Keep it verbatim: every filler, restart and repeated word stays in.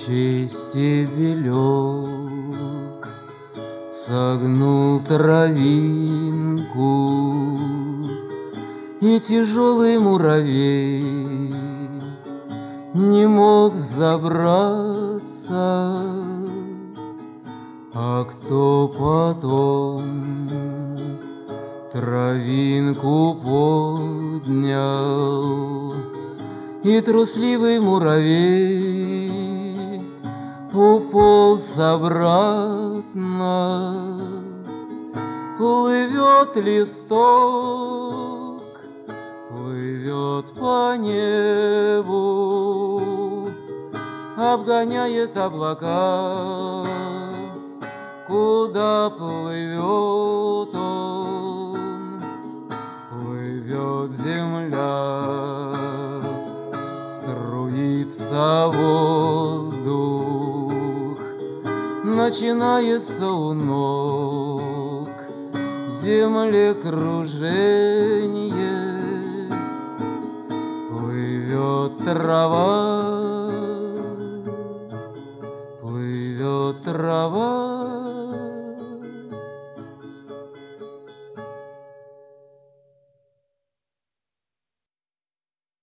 чести белек согнул травинку, и тяжелый муравей не мог забраться. А кто потом травинку поднял, и трусливый муравей уполз обратно. Плывет листок, плывет по небу, обгоняет облака. Куда плывет он? Плывет земля, струится воздух, начинается у ног землекружение. Плывет трава